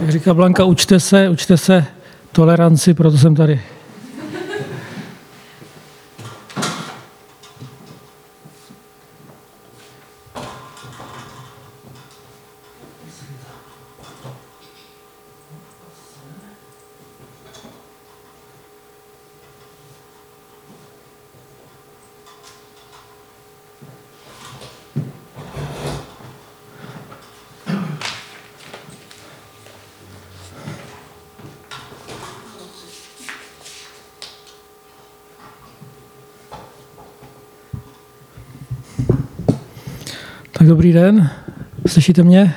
Jak říká Blanka, učte se toleranci, proto jsem tady. Tak dobrý den, slyšíte mě?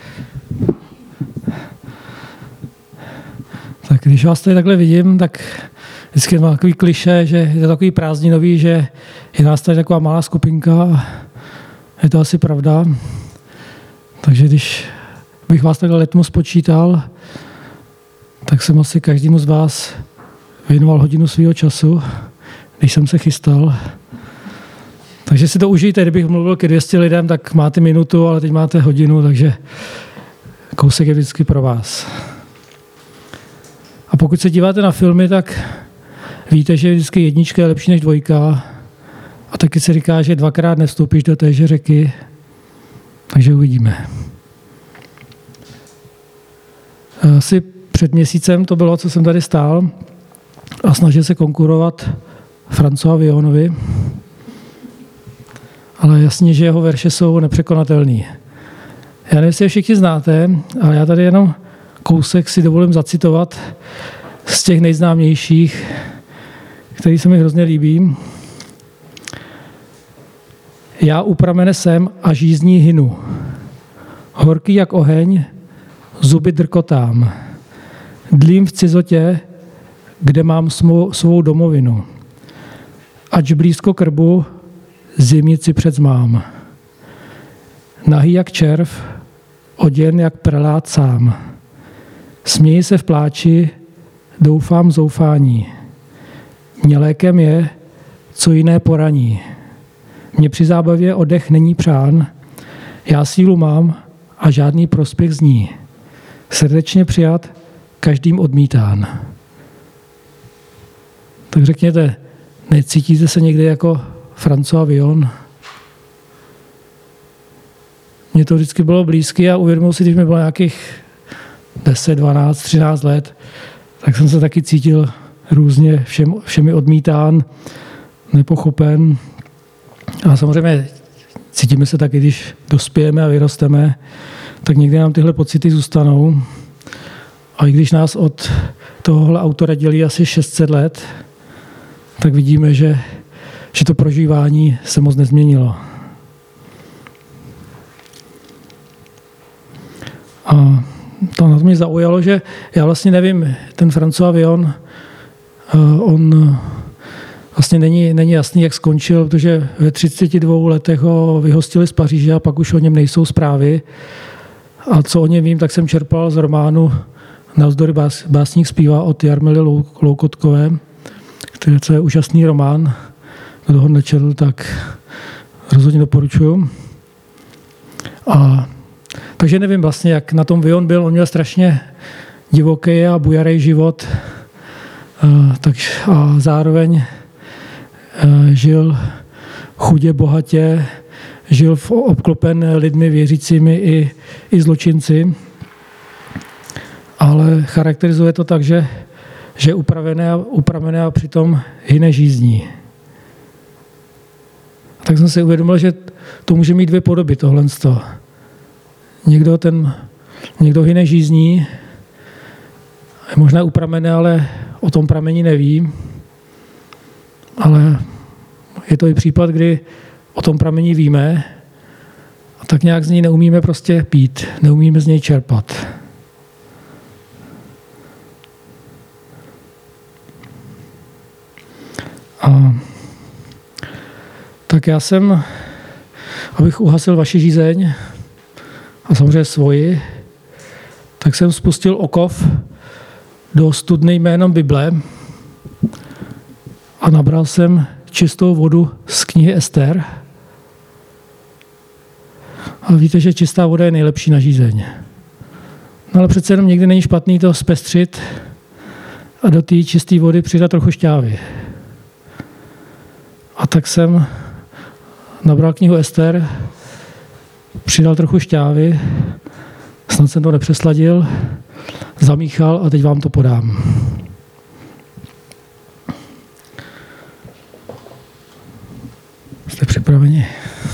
Tak když vás tady takhle vidím, tak vždycky mám takový klišé, že je to takový prázdninový, že je nás tady taková malá skupinka a je to asi pravda. Takže když bych vás takhle letmo spočítal, tak jsem asi každému z vás věnoval hodinu svého času, když jsem se chystal. Takže si to užijte, kdybych mluvil ke 200 lidem, tak máte minutu, ale teď máte hodinu, takže kousek je vždycky pro vás. A pokud se díváte na filmy, tak víte, že vždycky jednička je lepší než dvojka. A taky se říká, že dvakrát nevstoupíš do téže řeky. Takže uvidíme. Asi před měsícem to bylo, co jsem tady stál a snažil se konkurovat François Villonovi. Ale jasně, že jeho verše jsou nepřekonatelný. Já nevím, jestli je všichni znáte, ale já tady jenom kousek si dovolím zacitovat z těch nejznámějších, který se mi hrozně líbí. Já u pramene jsem a žízní hynu. Horký jak oheň, zuby drkotám. Dlím v cizotě, kde mám svou domovinu. Ač blízko krbu, zimnici předzmám. Nahý jak červ, oděn jak prelát sám. Směji se v pláči, doufám zoufání. Mně lékem je, co jiné poraní. Mně při zábavě oddech není přán, já sílu mám a žádný prospěch z ní. Srdečně přijat, každým odmítán. Tak řekněte, necítíte se někdy jako François Villon? Mně to vždycky bylo blízké a uvědomil si, když mi bylo nějakých 10, 12, 13 let, tak jsem se taky cítil různě všemi odmítán, nepochopen. A samozřejmě cítíme se taky, když dospějeme a vyrosteme, tak někdy nám tyhle pocity zůstanou. A i když nás od tohohle autora dělí asi 600 let, tak vidíme, že to prožívání se moc nezměnilo. A to na to mě zaujalo, že já vlastně nevím, ten François Villon, on vlastně není jasný, jak skončil, protože ve 32 letech ho vyhostili z Paříže a pak už o něm nejsou zprávy. A co o něm vím, tak jsem čerpal z románu Navzdory básník zpívá od Jarmily Loukotkové, který je úžasný román. Kdo ho nečetl, tak rozhodně doporučuju. Takže nevím vlastně, jak na tom Villon byl. On měl strašně divoký a bujarý život. A zároveň žil chudě, bohatě, žil obklopen lidmi věřícími i zločinci. Ale charakterizuje to tak, že je upravené a přitom hyne žízní. Tak jsem si uvědomil, že to může mít dvě podoby tohle. Někdo hyne žízní, je možná upramené, ale o tom pramení neví. Ale je to i případ, kdy o tom pramení víme a tak nějak z něj neumíme prostě pít, neumíme z něj čerpat. Tak já jsem, abych uhasil vaši žízeň a samozřejmě svoji, tak jsem spustil okov do studny jménem Bible a nabral jsem čistou vodu z knihy Ester. A víte, že čistá voda je nejlepší na žízeň. No ale přece jenom někdy není špatný to zpestřit a do té čisté vody přidat trochu šťávy. A tak jsem nabral knihu Ester, přidal trochu šťávy, snad jsem to nepřesladil, zamíchal a teď vám to podám. Jste připraveni?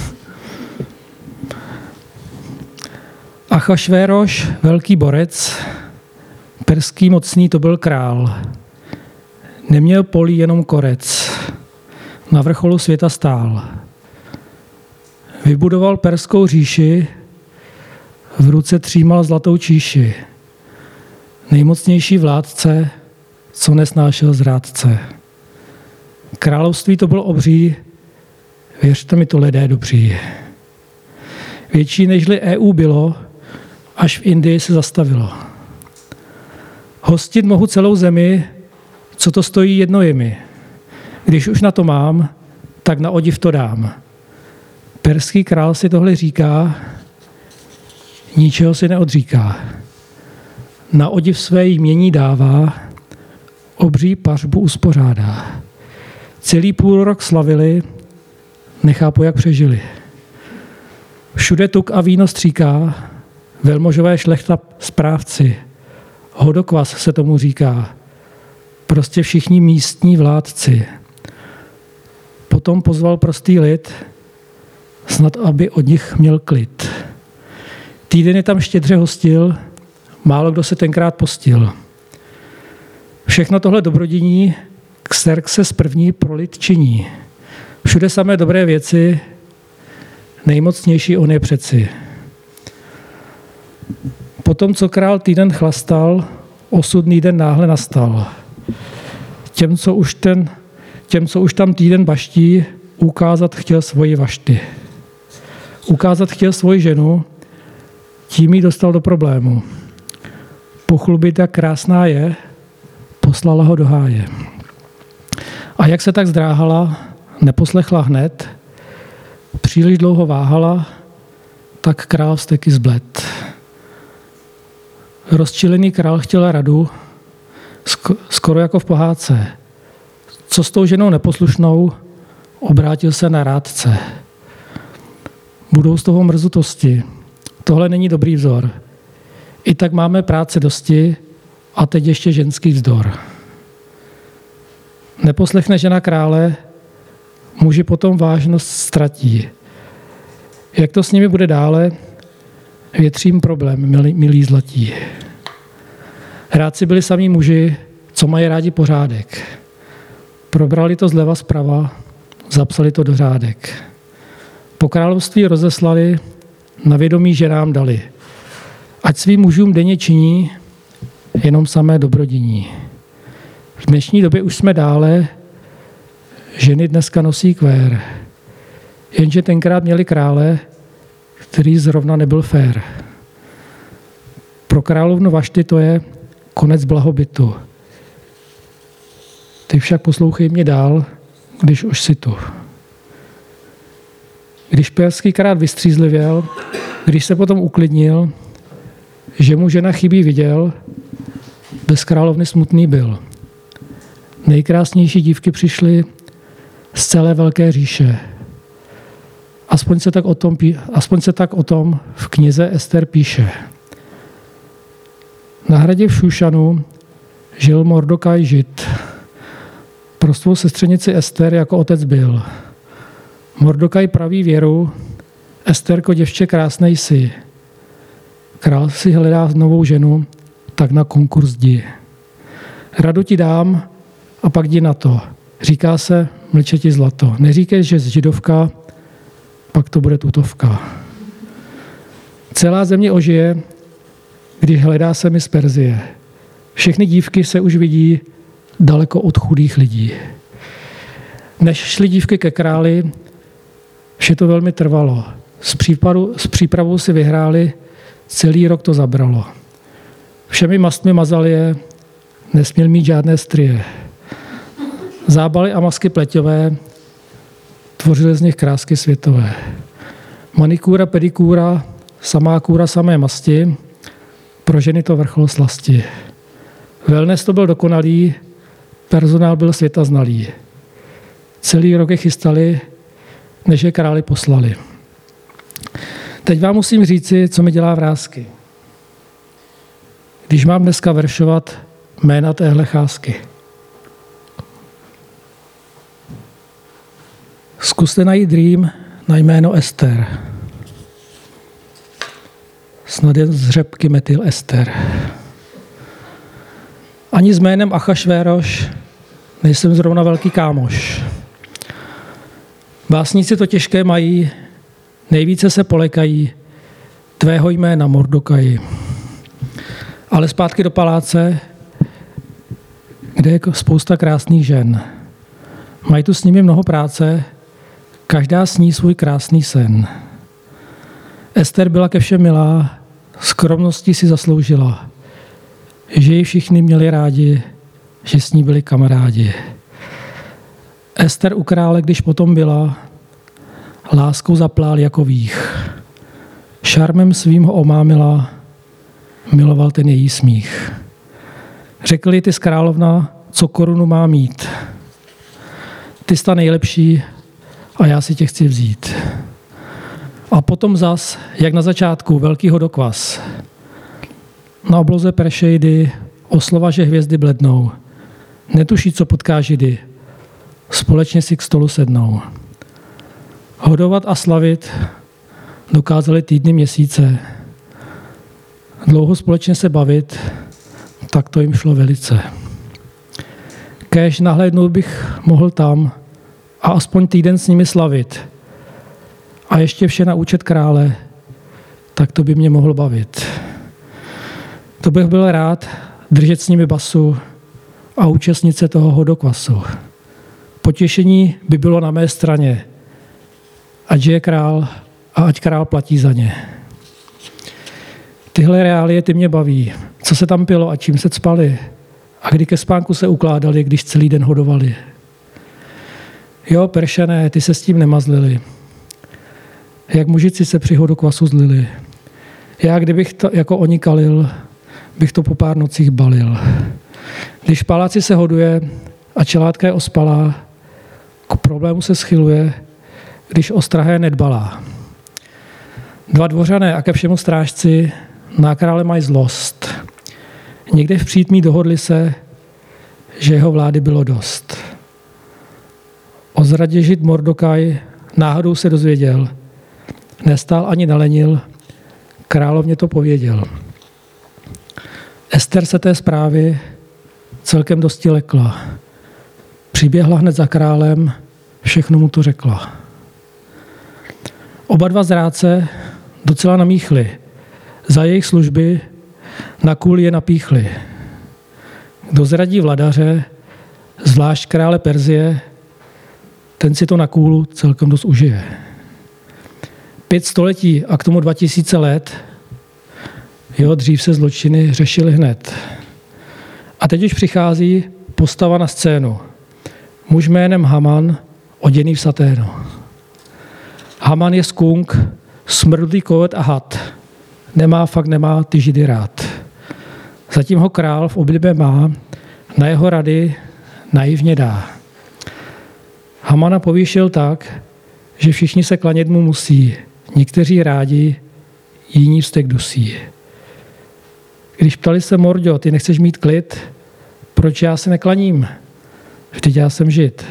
Achašvéroš, velký borec, perský mocný to byl král. Neměl polí jenom korec. Na vrcholu světa stál. Vybudoval perskou říši, v ruce třímal zlatou číši. Nejmocnější vládce, co nesnášel zrádce. Království to bylo obří, věřte mi to, lidé dobří. Větší nežli EU bylo, až v Indii se zastavilo. Hostit mohu celou zemi, co to stojí jedno je mi. Když už na to mám, tak na odiv to dám. Perský král si tohle říká, ničeho si neodříká. Na odiv své jmění dává, obří pařbu uspořádá. Celý půl rok slavili, nechápu, jak přežili. Všude tuk a víno stříká, velmožové šlechta správci. Hodokvas se tomu říká. Prostě všichni místní vládci. Potom pozval prostý lid, snad aby od nich měl klid. Týden je tam štědře hostil, málo kdo se tenkrát postil. Všechno tohle dobrodiní Xerxes první pro lid činí. Všude samé dobré věci, nejmocnější on je přeci. Potom, co král týden chlastal, osudný den náhle nastal. Těm, co už tam týden baští, ukázat chtěl svoji vašty. Ukázat chtěl svoji ženu, tím ji dostal do problému. Pochlubit, jak krásná je, poslala ho do háje. A jak se tak zdráhala, neposlechla hned, příliš dlouho váhala, tak král vztekl zbled. Rozčilený král chtěl radu, skoro jako v pohádce. Co s tou ženou neposlušnou, obrátil se na rádce. Budou z toho mrzutosti. Tohle není dobrý vzor. I tak máme práce dosti a teď ještě ženský vzdor. Neposlechne žena krále, muži potom vážnost ztratí. Jak to s nimi bude dále, větřím problém, milí zlatí. Hrádci byli samí muži, co mají rádi pořádek. Probrali to zleva zprava, zapsali to do řádek. Po království rozeslali, na vědomí ženám dali. Ať svým mužům denně činí, jenom samé dobrodiní. V dnešní době už jsme dále, ženy dneska nosí kvér. Jenže tenkrát měli krále, který zrovna nebyl fér. Pro královnu Vašty to je konec blahobytu. Ty však poslouchej mě dál, když už si tu. Když perský král vystřízlivěl, když se potom uklidnil, že mu žena chybí viděl, bez královny smutný byl. Nejkrásnější dívky přišly z celé velké říše. Aspoň se tak o tom v knize Ester píše. Na hradě v Šušanu žil Mordokaj Žid. Pro svou sestřenici Ester jako otec byl. Mordokaj praví věru, Esterko, děvče krásnej jsi. Král si hledá novou ženu, tak na konkurs jdi. Radu ti dám a pak jdi na to. Říká se, mlče ti zlato. Neříkej, že z židovka, pak to bude tutovka. Celá země ožije, když hledá se mi z Perzie. Všechny dívky se už vidí daleko od chudých lidí. Než šly dívky ke králi, vše to velmi trvalo. S přípravou si vyhráli, celý rok to zabralo. Všemi mastmi mazal je, nesměl mít žádné strie. Zábaly a masky pleťové tvořily z nich krásky světové. Manikúra, pedikúra, samá kůra, samé masti, Pro ženy to vrchol slasti. Wellness to byl dokonalý, personál byl světa znalý. Celý rok je chystali, než je králi poslali. Teď vám musím říci, co mi dělá vrásky. Když mám dneska veršovat jména téhle cházky. Zkuste najít Dream na jméno Ester. Snad jen z řepky metyl ester. Ani s jménem Achašvéroš nejsem zrovna velký kámoš. Básníci to těžké mají, nejvíce se polekají tvého jména Mordokaji. Ale zpátky do paláce, kde je spousta krásných žen. Mají tu s nimi mnoho práce, každá sní svůj krásný sen. Ester byla ke všem milá, skromností si zasloužila, že ji všichni měli rádi, že s ní byli kamarádi. Ester u krále, když potom byla, láskou zaplál jako vích. Šarmem svým ho omámila, miloval ten její smích. Řekl jí ty z královna, co korunu má mít. Ty jsi ta nejlepší a já si tě chci vzít. A potom zas, jak na začátku, velký hodokvas. Na obloze Peršejdy oslova, že hvězdy blednou. Netuší, co potká Židy. Společně si k stolu sednou. Hodovat a slavit dokázali týdny, měsíce. Dlouho společně se bavit, tak to jim šlo velice. Kéž nahlédnout bych mohl tam a aspoň týden s nimi slavit. A ještě vše na účet krále, tak to by mě mohlo bavit. To bych byl rád držet s nimi basu a účastnit se toho hodokvasu. Potěšení by bylo na mé straně, ať je král a ať král platí za ně. Tyhle reálie ty mě baví. Co se tam pilo a čím se cpali a kdy ke spánku se ukládali, když celý den hodovali. Jo, Peršané, ty se s tím nemazlili. Jak mužici se při hodokvasu zlili. Já, kdybych to jako oni kalil, bych to po pár nocích balil. Když v paláci se hoduje a čelátka je ospalá, k problému se schyluje, když ostrahé nedbalá. Dva dvořané a ke všemu strážci na krále mají zlost. Někde v přítmí dohodli se, že jeho vlády bylo dost. O zradě žid Mordokaj náhodou se dozvěděl. Nestál ani nelenil, královně to pověděl. Ester se té zprávy celkem dosti lekla. Přiběhla hned za králem, všechno mu to řekla. Oba dva zrádce docela namíchli. Za jejich služby na kůl je napíchli. Kdo zradí vladaře, zvlášť krále Perzie, ten si to na kůlu celkem dost užije. 5 století a k tomu 2000 let, jo, dřív se zločiny řešily hned. A teď už přichází postava na scénu. Muž jménem Haman, oděný v saténu. Haman je skunk, smrdlý kovet a had. Nemá ty židy rád. Zatím ho král v oblibě má, na jeho rady naivně dá. Hamana povýšil tak, že všichni se klanět mu musí. Někteří rádi, jiní vztek dusí. Když ptali se Morďo, ty nechceš mít klid? Proč já se neklaním? Vždyť já jsem žid.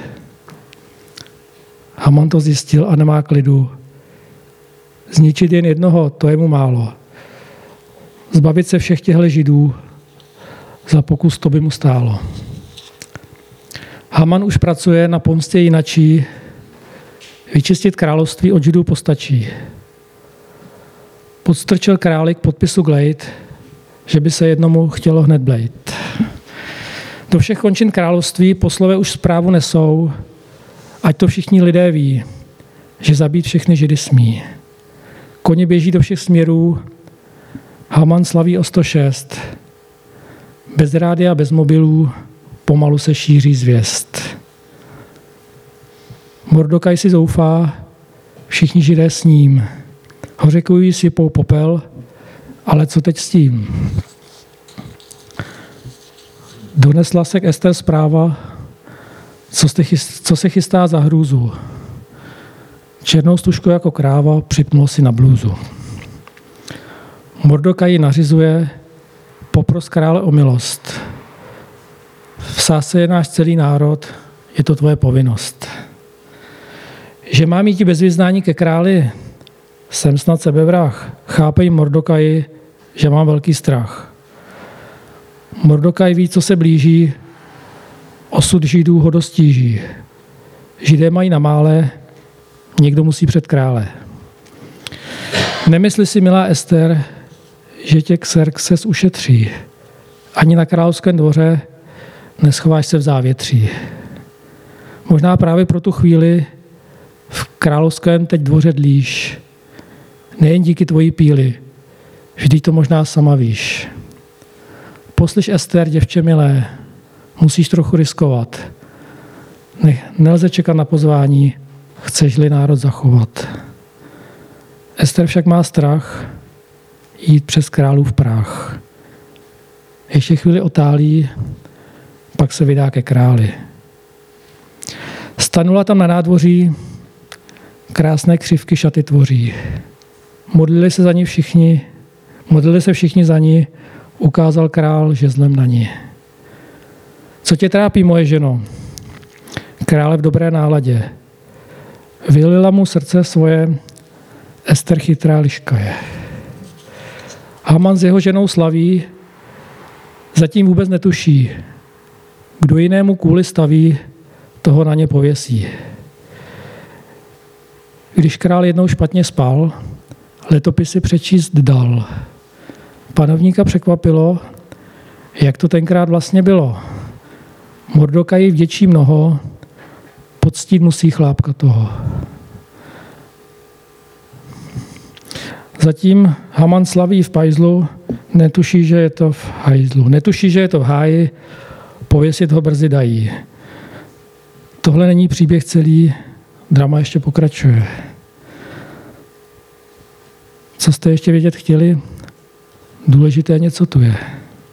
Haman to zjistil a nemá klidu. Zničit jen jednoho, to je mu málo. Zbavit se všech těchto židů, za pokus to by mu stálo. Haman už pracuje na pomstě jinačí, vyčistit království od židů postačí. Podstrčil králi k podpisu glejt, že by se jednomu chtělo hned blejt. Do všech končin království poslové už zprávu nesou, ať to všichni lidé ví, že zabít všechny židy smí. Koně běží do všech směrů, Haman slaví o 106. Bez rádia, bez mobilů, pomalu se šíří zvěst. Mordokaj si zoufá, všichni židé s ním. Hořekují, sypou popel ale co teď s tím? Donesla se k Ester zpráva, co se chystá za hrůzu. Černou stužku jako kráva připnul si na blůzu. Mordokaj nařizuje, popros krále o milost. V sásce je náš celý národ, je to tvoje povinnost. Že mám jít bez vyznání ke králi, jsem snad sebevrah. Chápej, Mordokaji, že mám velký strach. Mordokaj ví, co se blíží, osud Židů ho dostíží. Židé mají na mále, někdo musí před krále. Nemysli si, milá Ester, že tě Xerxes ušetří. Ani na královském dvoře neschováš se v závětří. Možná právě pro tu chvíli v královském teď dvoře dlíš. Nejen díky tvojí píli, vždyť to možná sama víš. Poslyš, Ester, děvče milé, musíš trochu riskovat. Nelze čekat na pozvání, chceš-li národ zachovat. Ester však má strach jít přes králův prach. Ještě chvíli otálí, pak se vydá ke králi. Stanula tam na nádvoří, krásné křivky šaty tvoří. Modlili se všichni za ní, ukázal král žezlem na ní. Co tě trápí, moje ženo? Krále v dobré náladě. Vylila mu srdce svoje, Ester chytrá liška je. Haman s jeho ženou slaví, zatím vůbec netuší. Kdo jinému kůli staví, toho na ně pověsí. Když král jednou špatně spal, letopisy přečíst dal. Panovníka překvapilo, jak to tenkrát vlastně bylo. Mordokaji vděčí mnoho, poctít musí chlápka toho. Zatím Haman slaví v pajzlu, netuší, že je to v hajzlu. Netuší, že je to v háji, pověsit ho brzy dají. Tohle není příběh celý, drama ještě pokračuje. Co jste ještě vědět chtěli? Důležité něco tu je.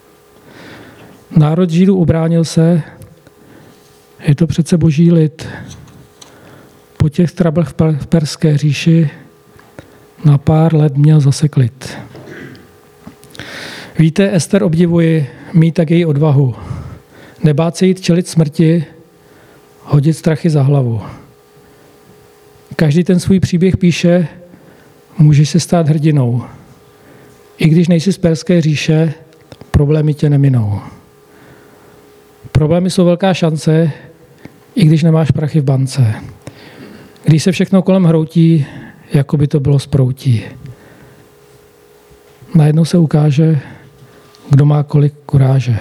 Národ Židů ubránil se, je to přece boží lid. Po těch trablech v Perské říši na pár let měl zase klid. Víte, Ester obdivuji, mít tak její odvahu. Nebát se jít čelit smrti, hodit strachy za hlavu. Každý ten svůj příběh píše, můžeš se stát hrdinou. I když nejsi z Perské říše, problémy tě neminou. Problémy jsou velká šance, i když nemáš prachy v bance. Když se všechno kolem hroutí, jako by to bylo z proutí. Najednou se ukáže, kdo má kolik kuráže.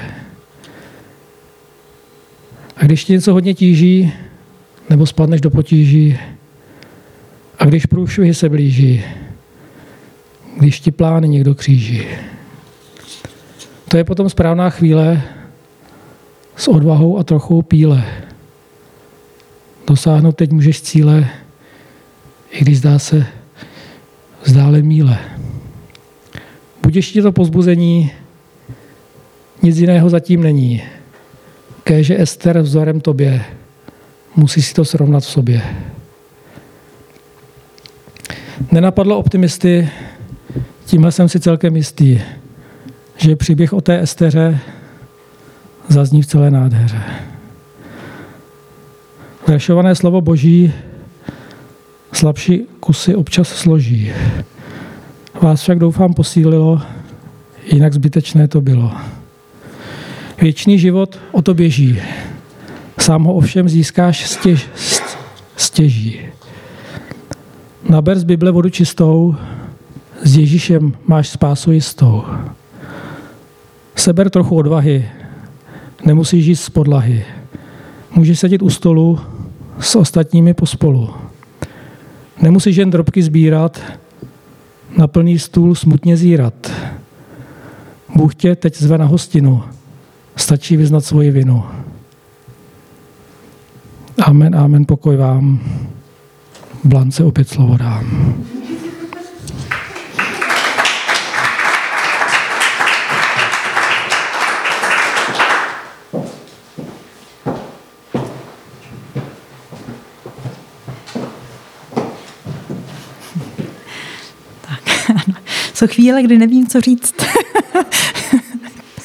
A když ti něco hodně tíží, nebo spadneš do potíží, a když průšvihy se blíží, když ti plány někdo kříží. To je potom správná chvíle s odvahou a trochou píle. Dosáhnout teď můžeš cíle, i když zdá se vzdále míle. Budeš ti to povzbuzení, nic jiného zatím není. Kéže Ester vzorem tobě, musí si to srovnat v sobě. Nenapadlo optimisty, tímhle jsem si celkem jistý, že příběh o té Esteře zazní v celé nádheře. Veršované slovo Boží slabší kusy občas složí. Vás však doufám posílilo, jinak zbytečné to bylo. Věčný život o to běží. Sám ho ovšem získáš stěží. Naber z Bible vodu čistou, s Ježíšem máš spásu jistou. Seber trochu odvahy, nemusíš žít z podlahy. Můžeš sedět u stolu s ostatními pospolu. Nemusíš jen drobky sbírat, na plný stůl smutně zírat. Bůh tě teď zve na hostinu, stačí vyznat svoji vinu. Amen, amen, pokoj vám. Blance opět slovo dám. Jsou chvíle, kdy nevím, co říct.